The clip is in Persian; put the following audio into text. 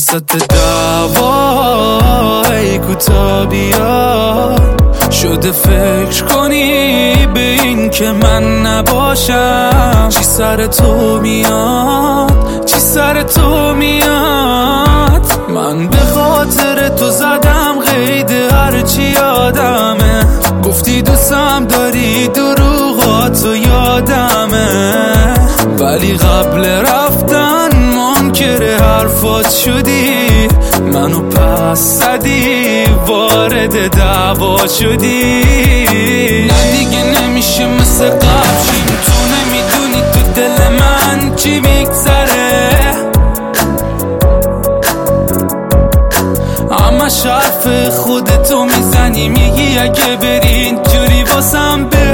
وسط دعوا ای کوتا بیا، شده فکر کنی به این که من نباشم. چی سر تو میاد، چی سر تو میاد؟ من به خاطر تو زدم قید هرچی یادمه. گفتی دوستم داری دروغاتو یادمه، ولی قبل رفتن منکر حرفات شدی، منو پس زدی وارد دعوا شدی. نه دیگه نمیشه مثل قبل شیم، تو نمیدونی تو دل من چی میگذره. همش حرف خودتو میزنی، میگی اگه بری اینجوری واسم